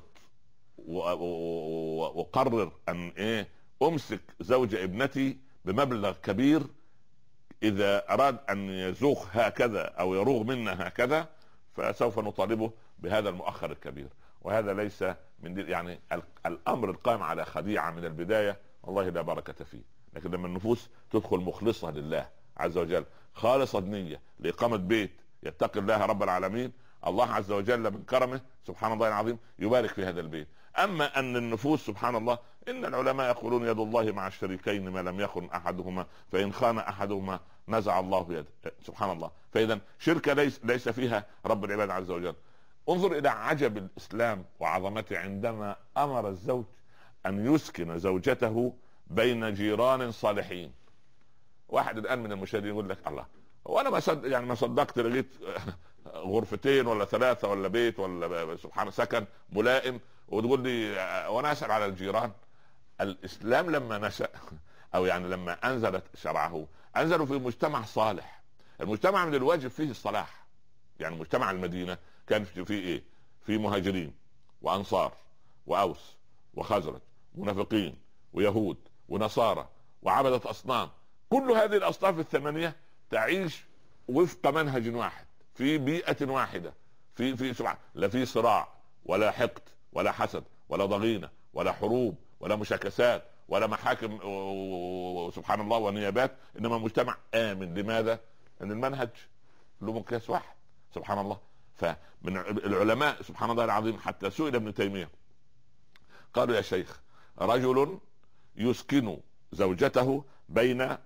وقرر أن أمسك زوج ابنتي بمبلغ كبير، إذا أراد أن يزوغ هكذا أو يروغ منا هكذا فسوف نطالبه بهذا المؤخر الكبير. وهذا ليس من يعني الأمر القائم على خديعة من البداية والله لا بركة فيه. لكن لما النفوس تدخل مخلصة لله عز وجل، خالصة نية لإقامة بيت يتقي الله رب العالمين، الله عز وجل من كرمه سبحان الله العظيم يبارك في هذا البيت. اما ان النفوس سبحان الله، ان العلماء يقولون يد الله مع الشريكين ما لم يخن احدهما، فان خان احدهما نزع الله يده سبحان الله. فاذا شركه ليس فيها رب العباد عز وجل. انظر الى عجب الاسلام وعظمته عندما امر الزوج ان يسكن زوجته بين جيران صالحين. واحد الان من المشاهدين يقول لك الله، وانا ما صدقت لقيت غرفتين ولا ثلاثه ولا بيت ولا سبحان سكن ملائم، وتقول لي وانا اسال على الجيران. الاسلام لما نشأ او يعني لما انزلت شرعه انزلوا في مجتمع صالح. المجتمع من الواجب فيه الصلاح. يعني مجتمع المدينه كان فيه ايه؟ في مهاجرين وانصار واوس وخزرج منافقين ويهود ونصارى وعبدة اصنام. كل هذه الاصناف الثمانيه تعيش وفق منهج واحد في بيئه واحده، في سبحان، لا في صراع ولا حقد ولا حسد ولا ضغينه ولا حروب ولا مشاكسات ولا محاكم سبحان الله ونيابات، انما مجتمع امن. لماذا؟ ان المنهج له مقياس واحد سبحان الله. فمن العلماء سبحان الله العظيم حتى سئل ابن تيميه قالوا يا شيخ رجل يسكن زوجته بين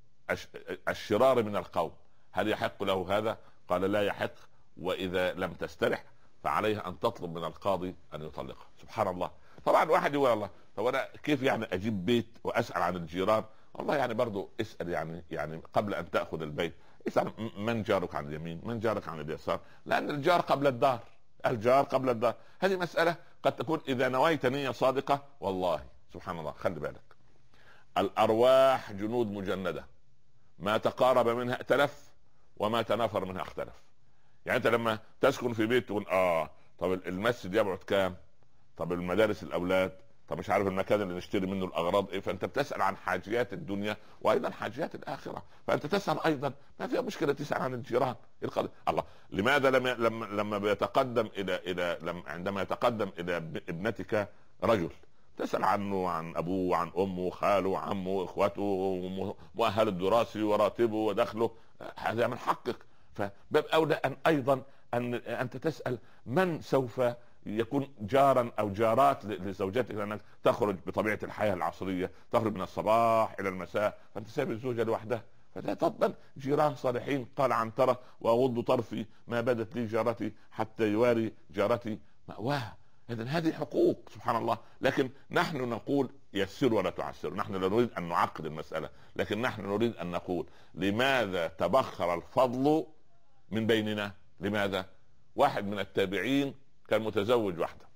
الشرار من القوم، هل يحق له هذا؟ قال لا يحق، واذا لم تسترح فعليها ان تطلب من القاضي ان يطلقها. سبحان الله. طبعا واحد يقول الله طب انا كيف يعني اجيب بيت واسال عن الجيران؟ والله يعني برضو اسال يعني قبل ان تاخذ البيت اسال من جارك عن اليمين، من جارك عن اليسار، لان الجار قبل الدار، الجار قبل الدار. هذه مساله قد تكون اذا نويت نيه صادقه. والله سبحان الله خلي بالك، الارواح جنود مجنده، ما تقارب منها ائتلف وما تنافر منها اختلف. يعني انت لما تسكن في بيت تقول طب المسجد يبعد كام، طب المدارس الاولاد، طب مش عارف المكان اللي نشتري منه الاغراض ايه، فانت بتسال عن حاجيات الدنيا وايضا حاجيات الاخره. فانت تسال ايضا، ما فيها مشكله تسال عن الجيران. الله لماذا لما بيتقدم عندما يتقدم الى ابنتك رجل تسال عنه، عن ابوه وعن امه وخاله وعمه واخوته ومؤهله الدراسي وراتبه ودخله، هذا من حقك. فباب اولى ان ايضا ان انت تسال من سوف يكون جارا او جارات لزوجتك، لانك تخرج بطبيعه الحياه العصريه، تخرج من الصباح الى المساء، فانت سايب الزوجه لوحدها. فتطبق جيران صالحين. قال عنترة واغض طرفي ما بدت لي جارتي حتى يواري جارتي مأواها. اذا هذه حقوق سبحان الله. لكن نحن نقول يسر ولا تعسر، نحن لا نريد ان نعقد المساله، لكن نحن نريد ان نقول لماذا تبخر الفضل من بيننا؟ لماذا؟ واحد من التابعين كان متزوج واحده،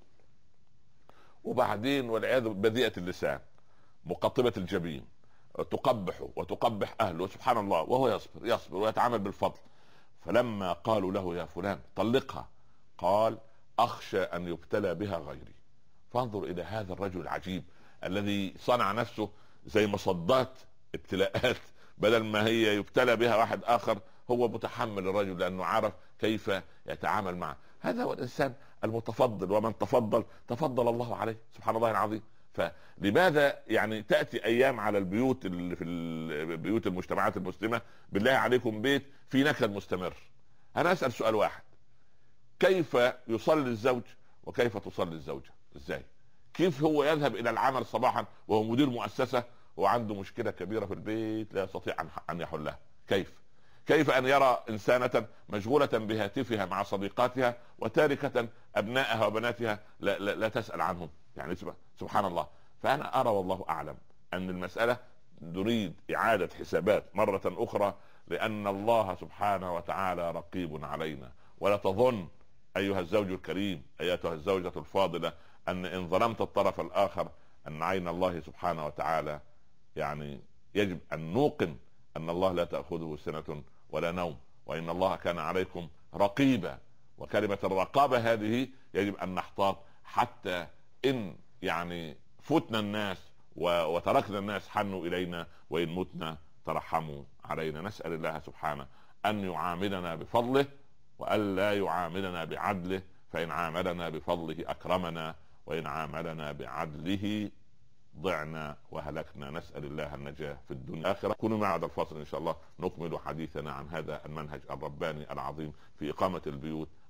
وبعدين والعياذ بذيئة اللسان مقطبة الجبين تقبحه وتقبح اهله سبحان الله، وهو يصبر ويتعامل بالفضل. فلما قالوا له يا فلان طلقها، قال اخشى ان يبتلى بها غيري. فانظر الى هذا الرجل العجيب الذي صنع نفسه زي مصدات ابتلاءات، بدل ما هي يبتلى بها واحد اخر هو متحمل الرجل لانه عرف كيف يتعامل معه. هذا هو الانسان المتفضل، ومن تفضل الله عليه سبحان الله العظيم. فلماذا يعني تأتي ايام على البيوت اللي في بيوت المجتمعات المسلمة بالله عليكم بيت في نكد مستمر؟ انا اسأل سؤال واحد، كيف يصلي الزوج وكيف تصلي الزوجة؟ ازاي؟ كيف هو يذهب الى العمل صباحا وهو مدير مؤسسة وعنده مشكلة كبيرة في البيت لا يستطيع ان يحلها؟ كيف ان يرى انسانة مشغولة بهاتفها مع صديقاتها وتاركة ابنائها وبناتها لا تسأل عنهم؟ يعني سبحان الله. فانا ارى والله اعلم ان المسألة نريد اعادة حسابات مرة اخرى، لان الله سبحانه وتعالى رقيب علينا. ولا تظن ايها الزوج الكريم ايتها الزوجة الفاضلة ان ظلمت الطرف الاخر ان عين الله سبحانه وتعالى، يعني يجب ان نوقن ان الله لا تأخذه سنة ولا نوم، وان الله كان عليكم رقيبا. وكلمة الرقابة هذه يجب ان نحتاط، حتى ان يعني فتنا الناس وتركنا الناس حنوا الينا، وان متنا ترحموا علينا. نسأل الله سبحانه ان يعاملنا بفضله وألا يعاملنا بعدله، فإن عاملنا بفضله أكرمنا، وإن عاملنا بعدله ضعنا وهلكنا. نسأل الله النجاة في الدنيا والآخرة. كونوا معنا بعد الفاصل إن شاء الله نكمل حديثنا عن هذا المنهج الرباني العظيم في إقامة البيوت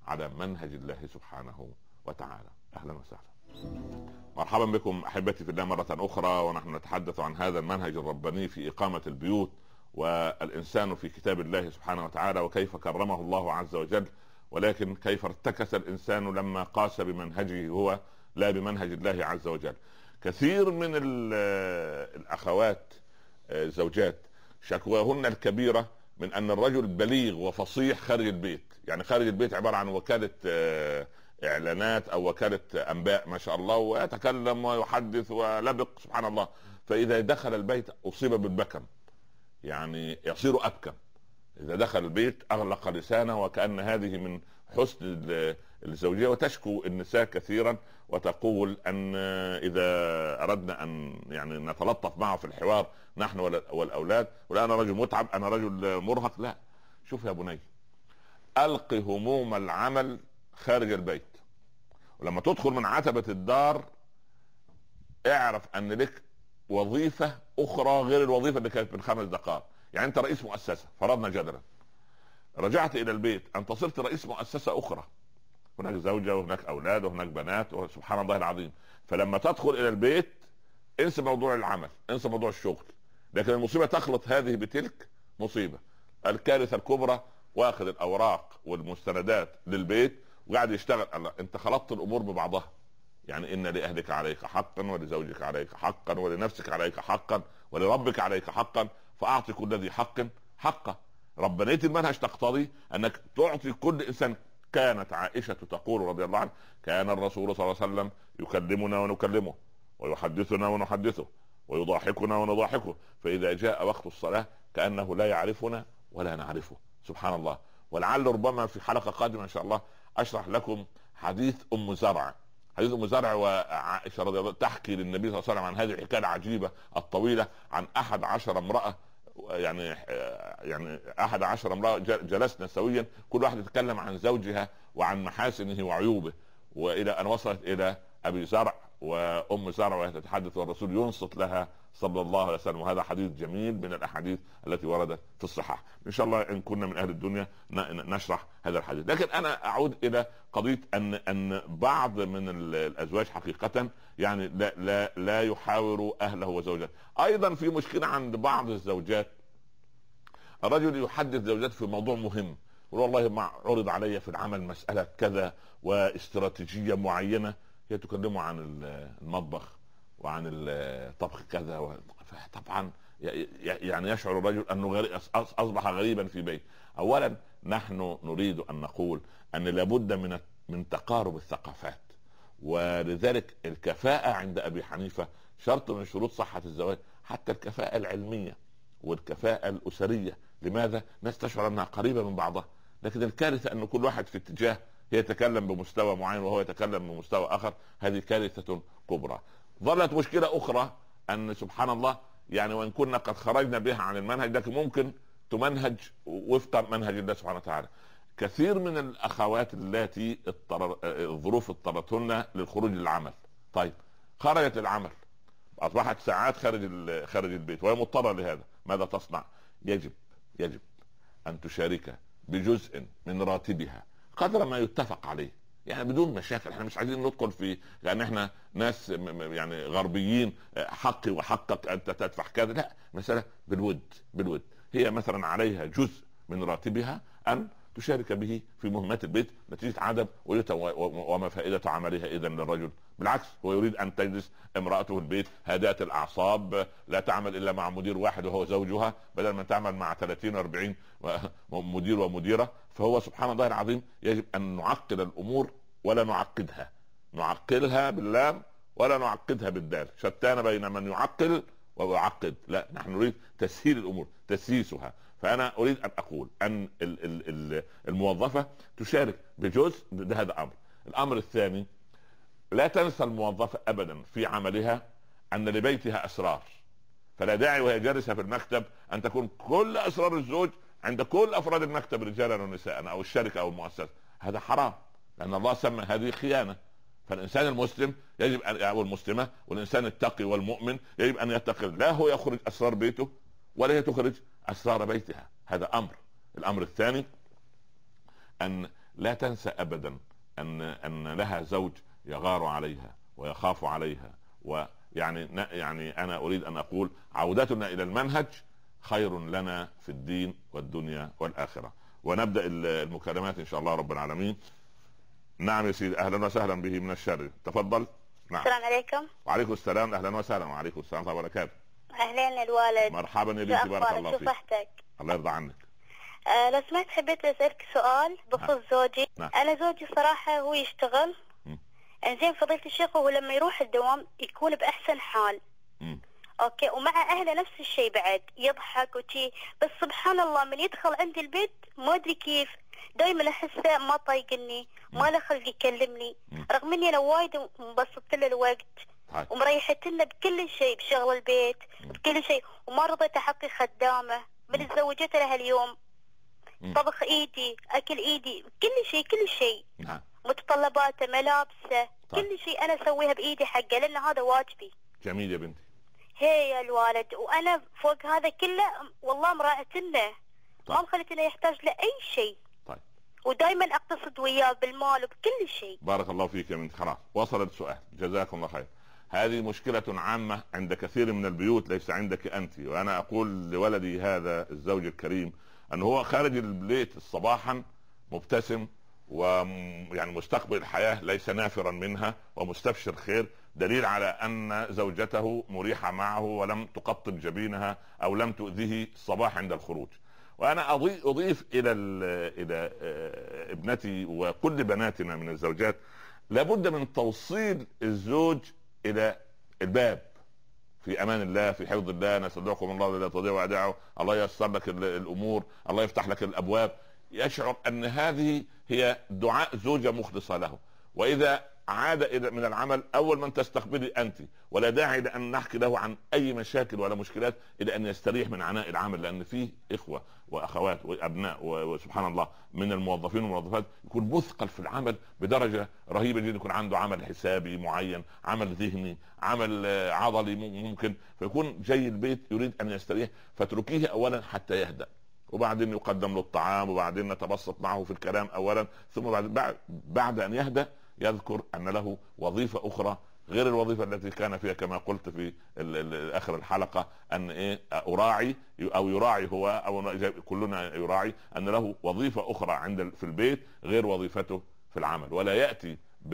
على منهج الله سبحانه وتعالى. اهلا وسهلا، مرحبا بكم احبتي في الله مرة اخرى، ونحن نتحدث عن هذا المنهج الرباني في اقامة البيوت والانسان في كتاب الله سبحانه وتعالى، وكيف كرمه الله عز وجل، ولكن كيف ارتكس الانسان لما قاس بمنهجه هو لا بمنهج الله عز وجل. كثير من الاخوات زوجات شكواهن الكبيرة من ان الرجل بليغ وفصيح خارج البيت، يعني خارج البيت عبارة عن وكالة اعلانات او وكالة انباء ما شاء الله، ويتكلم ويحدث ولبق سبحان الله، فاذا دخل البيت اصيب بالبكم، يعني يصير ابكم. اذا دخل البيت اغلق لسانه، وكأن هذه من حسن الزوجية. وتشكو النساء كثيرا وتقول ان اذا اردنا ان يعني نتلطف معه في الحوار نحن والاولاد، ولا انا رجل متعب، انا رجل مرهق، لا. شوف يا بني، الق هموم العمل خارج البيت، ولما تدخل من عتبة الدار اعرف ان لك وظيفة اخرى غير الوظيفة اللي كانت من 5 دقائق. يعني انت رئيس مؤسسة، فرضنا جدلا، رجعت الى البيت انت صرت رئيس مؤسسة اخرى، هناك زوجة وهناك اولاد وهناك بنات، وسبحان الله العظيم. فلما تدخل الى البيت انسى موضوع العمل، انسى موضوع الشغل، لكن المصيبة تخلط هذه بتلك مصيبة. الكارثة الكبرى واخذ الاوراق والمستندات للبيت وقاعد يشتغل. الله، انت خلطت الامور ببعضها. يعني ان لاهلك عليك حقا، ولزوجك عليك حقا، ولنفسك عليك حقا، ولربك عليك حقا، فاعطي كل ذي حق حقه. ربانية المنهج تقتضي انك تعطي كل انسان. كانت عائشة تقول رضي الله عنها: كان الرسول صلى الله عليه وسلم يكلمنا ونكلمه، ويحدثنا ونحدثه، ويضاحكنا ونضاحكه، فاذا جاء وقت الصلاة كأنه لا يعرفنا ولا نعرفه. سبحان الله. ولعل ربما في حلقة قادمة ان شاء الله اشرح لكم حديث ام زرع. حديث ام زرع وعائشة رضي الله تحكي للنبي صلى الله عليه وسلم عن هذه الحكاية العجيبة الطويلة عن 11 امرأة، يعني 11 امرأة جلسنا سويا، كل واحد يتكلم عن زوجها وعن محاسنه وعيوبه، والى ان وصلت الى ابي زرع وام زرع وهي تتحدث والرسول ينصت لها صلى الله عليه وسلم. وهذا حديث جميل من الاحاديث التي وردت في الصحاح. ان شاء الله ان كنا من اهل الدنيا نشرح هذا الحديث. لكن انا اعود الى قضيه ان بعض من الازواج حقيقه يعني لا يحاور اهله وزوجته. ايضا في مشكله عند بعض الزوجات، الرجل يحدث زوجته في موضوع مهم، والله ما عرض علي في العمل مسألة كذا واستراتيجية معينة، هي تكلمه عن المطبخ وعن الطبخ كذا طبعا يعني يشعر الرجل انه اصبح غريبا في بيت. اولا نحن نريد ان نقول ان لابد من تقارب الثقافات، ولذلك الكفاءة عند ابي حنيفة شرط من شروط صحة الزواج، حتى الكفاءة العلمية والكفاءة الأسرية. لماذا؟ ناس تشعر أنها قريبة من بعضها، لكن الكارثة أن كل واحد في اتجاه، هي يتكلم بمستوى معين وهو يتكلم بمستوى آخر. هذه كارثة كبرى. ظلت مشكلة أخرى أن سبحان الله يعني وإن كنا قد خرجنا بها عن المنهج، لكن ممكن تمنهج وفق منهج الله سبحانه وتعالى. كثير من الأخوات التي الظروف اضطرتهن للخروج للعمل. طيب خرجت العمل، اصبحت ساعات خارج البيت وهي مضطره لهذا، ماذا تصنع؟ يجب ان تشارك بجزء من راتبها قدر ما يتفق عليه، يعني بدون مشاكل. احنا مش عايزين ندخل في، لان احنا ناس يعني غربيين، حقي وحقك انت تدفع كذا، لا، مساله بالود. هي مثلا عليها جزء من راتبها ان تشارك به في مهمات البيت نتيجة عدم وما فائدة عملها إذن للرجل؟ بالعكس، هو يريد أن تجلس امرأته البيت هادئة الأعصاب، لا تعمل إلا مع مدير واحد وهو زوجها، بدل ما تعمل مع 30 و40 مدير ومديرة. فهو سبحان الله العظيم يجب أن نعقل الأمور ولا نعقدها، نعقلها باللام ولا نعقدها بالدال. شتان بين من يعقل ويعقد، لا، نحن نريد تسهيل الأمور، تسييسها. فأنا أريد أن أقول أن الموظفة تشارك بجزء، هذا أمر. الأمر الثاني، لا تنسى الموظفة أبدا في عملها أن لبيتها أسرار، فلا داعي وهي جالسة في المكتب أن تكون كل أسرار الزوج عند كل أفراد المكتب رجالا ونساء أو الشركة أو المؤسسة. هذا حرام، لأن الله سمى هذه خيانة. فالإنسان المسلم يجب أن، أو المسلمة، والإنسان التقي والمؤمن يجب أن يتقي، لا هو يخرج أسرار بيته ولا هي تخرج أسرار بيتها. هذا أمر. الأمر الثاني، أن لا تنسى ابدا ان لها زوج يغار عليها ويخاف عليها. ويعني انا اريد ان اقول عودتنا الى المنهج خير لنا في الدين والدنيا والاخره. ونبدا المكالمات ان شاء الله رب العالمين. نعم يا سيدي، اهلا وسهلا به من الشر، تفضل. نعم. السلام عليكم. وعليكم السلام، اهلا وسهلا. وعليكم السلام ورحمه الله وبركاته. اهلين الوالد. مرحبا يا بنتي، بارك الله فيك. شو صحتك؟ الله يرضى عنك. لو سمحت حبيت اسالك سؤال بخصوص زوجي. انا زوجي صراحه هو يشتغل انزين فضيلة الشيخ، وهو لما يروح الدوام يكون باحسن حال. اوكي، ومع اهله نفس الشيء بعد، يضحك وشي، بس سبحان الله من يدخل عند البيت ما ادري كيف دايما احسه ما طايقني، ما له خلق يكلمني، رغم اني انا وايد مبسطت له الوقت ومريحت لنا بكل شيء، بشغل البيت بكل شيء، وما رضيت احطي خدامه من تزوجت لها اليوم. طبخ ايدي، اكل ايدي، كل شيء. متطلباته، ملابسه، كل شيء انا اسويها بايدي حقه، لان هذا واجبي. جميل يا بنتي. هي يا الوالد، وانا فوق هذا كله والله مراعتنه، ما مخليتنه يحتاج لاي شيء. طيب. ودائما اقتصد وياه بالمال وبكل شيء. بارك الله فيك يا بنتي. خلاص وصل السؤال، جزاكم الله خير. هذه مشكلة عامة عند كثير من البيوت، ليس عندك أنت. وأنا أقول لولدي هذا الزوج الكريم أنه هو خارج البيت صباحا مبتسم، ويعني مستقبل الحياة ليس نافرا منها ومستبشر خير، دليل على أن زوجته مريحة معه ولم تقطب جبينها أو لم تؤذيه الصباح عند الخروج. وأنا أضيف إلى ابنتي وكل بناتنا من الزوجات، لابد من توصيل الزوج الى الباب في امان الله، في حفظ الله، نستودعكم الله لا تضيع ودائعه، الله ييسر لك الامور، الله يفتح لك الابواب. يشعر ان هذه هي دعاء زوجة مخلصة له. واذا عاد من العمل اول من تستقبلي انت، ولا داعي لان نحكي له عن اي مشاكل ولا مشكلات الى ان يستريح من عناء العمل، لان فيه اخوه واخوات وابناء وسبحان الله من الموظفين والموظفات يكون مثقل في العمل بدرجه رهيبه جدا، يكون عنده عمل حسابي معين، عمل ذهني، عمل عضلي ممكن، فيكون جاي البيت يريد ان يستريح، فتركيه اولا حتى يهدأ، وبعدين يقدم له الطعام، وبعدين نتبسط معه في الكلام اولا، ثم بعد ان يهدأ يذكر ان له وظيفة اخرى غير الوظيفة التي كان فيها، كما قلت في اخر الحلقة ان اراعي او يراعي هو او كلنا يراعي ان له وظيفة اخرى في البيت غير وظيفته في العمل، ولا يأتي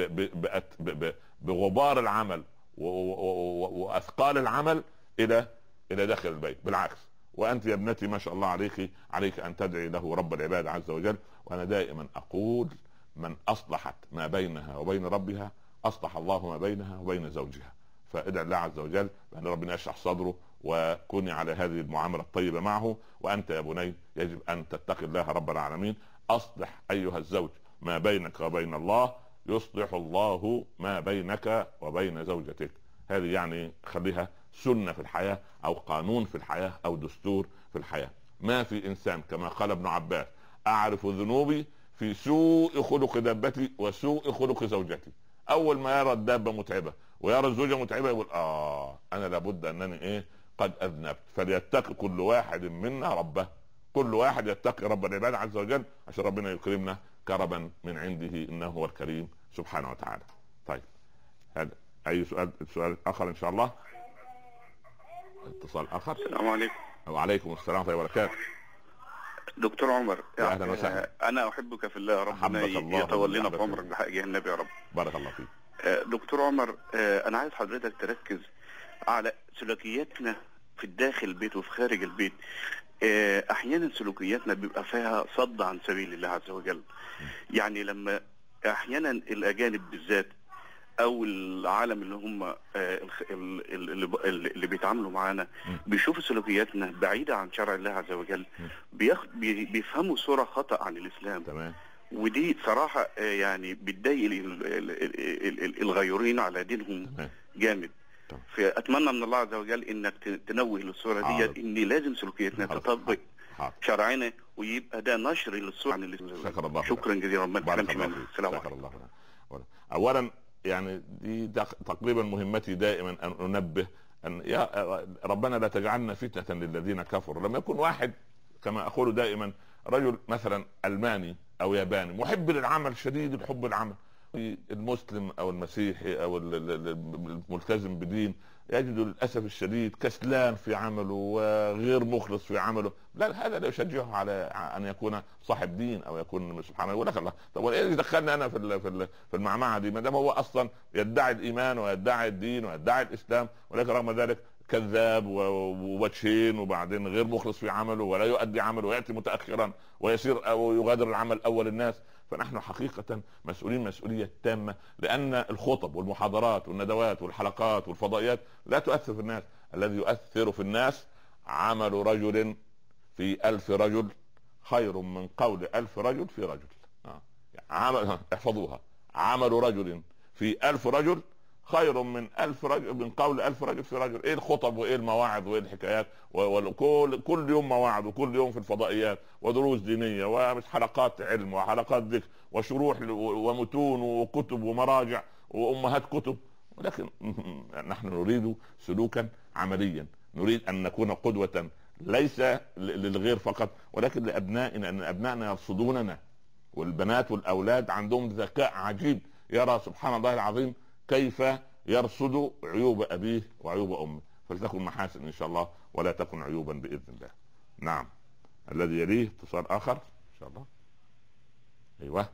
بغبار العمل واثقال العمل الى داخل البيت، بالعكس. وانت يا ابنتي ما شاء الله عليك ان تدعي له رب العباد عز وجل. وانا دائما اقول من اصلحت ما بينها وبين ربها اصلح الله ما بينها وبين زوجها. فادعي الله عز وجل بان ربنا يشرح صدره، وكوني على هذه المعامله الطيبه معه. وانت يا بني يجب ان تتقي الله رب العالمين. اصلح ايها الزوج ما بينك وبين الله يصلح الله ما بينك وبين زوجتك. هذه يعني خليها سنة في الحياة او قانون في الحياة او دستور في الحياة. ما في انسان كما قال ابن عباس اعرف ذنوبي في سوء خلق دابتي وسوء خلق زوجتي. اول ما يرى الدابة متعبة ويرى الزوجة متعبة يقول انا لابد انني قد اذنبت. فليتقي كل واحد منا ربه، كل واحد يتقي رب العباد عز وجل عشان ربنا يكرمنا كرما من عنده انه هو الكريم سبحانه وتعالى. طيب هذا اي سؤال اخر ان شاء الله. اتصال اخر. السلام عليكم. وعليكم السلام ورحمه الله وبركاته. دكتور عمر، اهلا وسهلا. انا احبك في الله، ربنا يطول لنا في عمرك بحق النبي يا رب. بارك الله فيك. دكتور عمر، انا عايز حضرتك تركز على سلوكياتنا في الداخل البيت وفي خارج البيت. احيانا سلوكياتنا بيبقى فيها صد عن سبيل الله عز وجل. يعني لما احيانا الاجانب بالذات او العالم اللي هم اللي بيتعاملوا معانا بيشوفوا سلوكياتنا بعيدة عن شرع الله عز وجل، بيفهموا صورة خطأ عن الاسلام. تمام. ودي صراحة يعني بتضايق الغيورين على دينهم جامد. فاتمنى من الله عز وجل انك تنوه للصورة دي، ان لازم سلوكياتنا تطبق شرعنا، ويبقى ده نشر للصورة عن الاسلام. شكرا جزيلا. ربنا يكرمك. السلام عليكم. اولا يعني دي تقريبا مهمتي دائما ان انبه ان يا ربنا لا تجعلنا فتنة للذين كفروا. لما يكون واحد كما اقول دائما رجل مثلا الماني او ياباني محب للعمل شديد الحب للعمل. المسلم او المسيحي او الملتزم بدين يجد للاسف الشديد كسلان في عمله وغير مخلص في عمله. لا، هذا لا يشجعه على ان يكون صاحب دين او يكون سبحان الله. ولك الله، طب ايش دخلنا انا في المعمعه دي ما دام هو اصلا يدعي الايمان ويدعي الدين ويدعي الاسلام، ولكن رغم ذلك كذاب ووجهين وبعدين غير مخلص في عمله ولا يؤدي عمله وياتي متاخرا ويصير او يغادر العمل اول الناس. فنحن حقيقة مسؤولين مسؤولية تامة، لأن الخطب والمحاضرات والندوات والحلقات والفضائيات لا تؤثر في الناس. الذي يؤثر في الناس عمل رجل في 1000 رجل خير من قول 1000 رجل في رجل. احفظوها، عمل رجل في 1000 رجل خير من 1000 رجل من قول 1000 رجل في رجل. ايه الخطب وايه المواعظ وايه الحكايات كل يوم مواعظ وكل يوم في الفضائيات ودروس دينية وحلقات علم وحلقات ذكر وشروح ومتون وكتب ومراجع وامهات كتب. ولكن نحن نريد سلوكا عمليا، نريد ان نكون قدوة ليس للغير فقط ولكن لابنائنا، ان ابنائنا يرصدوننا. والبنات والاولاد عندهم ذكاء عجيب، يرى سبحان الله العظيم كيف يرصد عيوب أبيه وعيوب أمه. فلتكن محاسن إن شاء الله ولا تكن عيوبا بإذن الله. نعم، الذي يليه اتصال آخر إن شاء الله. أيوة،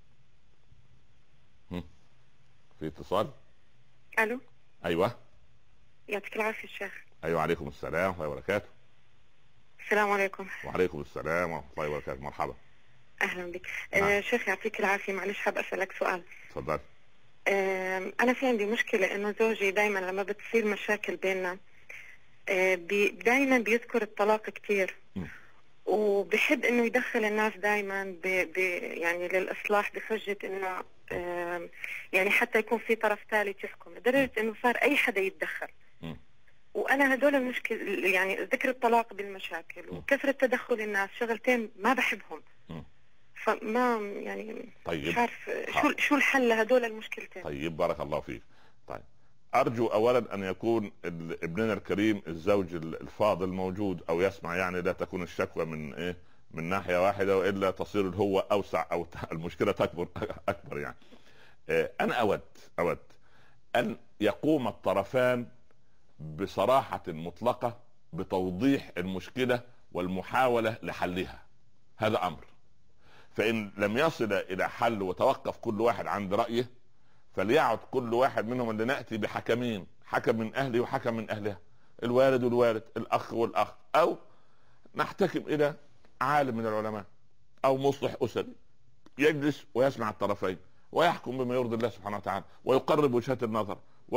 في اتصال. ألو. أيوة، يعطيك العافية الشيخ. أيوة، عليكم السلام ورحمة الله وبركاته. السلام عليكم. وعليكم السلام ورحمة الله وبركاته. مرحبا. أهلا بك. نعم. شيخ يعطيك العافية، معلش حاب أسألك سؤال. تفضل. أنا في عندي مشكلة إنه زوجي دايما لما بتصير مشاكل بيننا دايما بيذكر الطلاق كتير، وبحب إنه يدخل الناس دايما يعني للإصلاح بحجة إنه يعني حتى يكون في طرف ثالث يحكم، لدرجة إنه صار أي حدا يتدخل. وأنا هدول المشكلة يعني ذكر الطلاق بالمشاكل وكثرة تدخل الناس شغلتين ما بحبهم. فما يعني طيب. مش عارف شو الحل لهدول المشكلتين. طيب، بارك الله فيك. طيب، ارجو اولا ان يكون ابننا الكريم الزوج الفاضل موجود او يسمع، يعني لا تكون الشكوى من ناحية واحدة والا تصير الهوة اوسع او المشكلة تكبر اكبر. يعني انا اود ان يقوم الطرفان بصراحة مطلقة بتوضيح المشكلة والمحاولة لحلها. هذا امر. فإن لم يصل إلى حل وتوقف كل واحد عند رأيه، فليعد كل واحد منهم اللي نأتي بحكمين، حكم من أهلي وحكم من أهلها، الوالد والوالد، الأخ والأخ، أو نحتكم إلى عالم من العلماء أو مصلح أسري يجلس ويسمع الطرفين ويحكم بما يرضي الله سبحانه وتعالى ويقرب وجهات النظر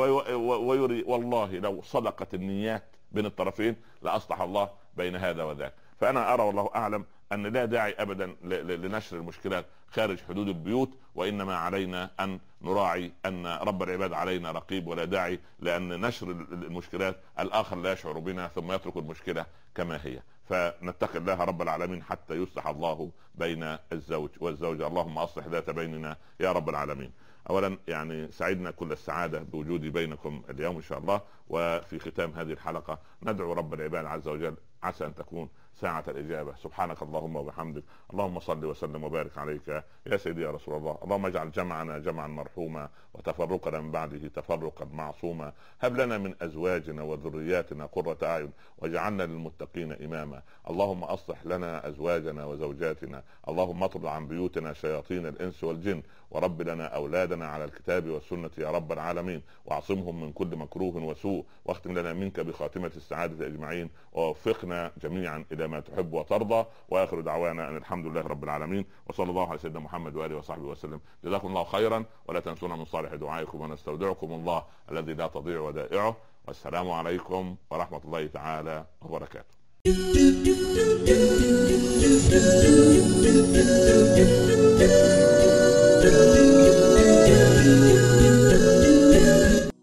ويري. والله لو صدقت النيات بين الطرفين لأصلح الله بين هذا وذاك. فأنا أرى والله أعلم أن لا داعي أبدا لنشر المشكلات خارج حدود البيوت، وإنما علينا أن نراعي أن رب العباد علينا رقيب، ولا داعي لأن نشر المشكلات الآخر لا يشعر بنا ثم يترك المشكلة كما هي. فنتقي الله رب العالمين حتى يصلح الله بين الزوج والزوجة. اللهم أصلح ذات بيننا يا رب العالمين. اولا يعني سعدنا كل السعادة بوجودي بينكم اليوم ان شاء الله. وفي ختام هذه الحلقة ندعو رب العباد عز وجل، عسى ان تكون ساعة الإجابة. سبحانك اللهم وبحمدك، اللهم صل وسلم وبارك عليك يا سيدي يا رسول الله. اللهم اجعل جمعنا جمعا مرحوما وتفرقنا من بعده تفرقا معصوما. هب لنا من أزواجنا وذرياتنا قرة أعين واجعلنا للمتقين إماما. اللهم أصلح لنا أزواجنا وزوجاتنا. اللهم اطرد عن بيوتنا شياطين الإنس والجن، ورب لنا أولادنا على الكتاب والسنة يا رب العالمين، واعصمهم من كل مكروه وسوء، واختم لنا منك بخاتمة السعادة أجمعين، ووفقنا جميعا إلى ما تحب وترضى. وآخر دعوانا أن الحمد لله رب العالمين، وصلى الله على سيدنا محمد وآله وصحبه وسلم. جزاكم الله خيرا، ولا تنسونا من صالح دعائكم، ونستودعكم الله الذي لا تضيع ودائعه. والسلام عليكم ورحمة الله تعالى وبركاته.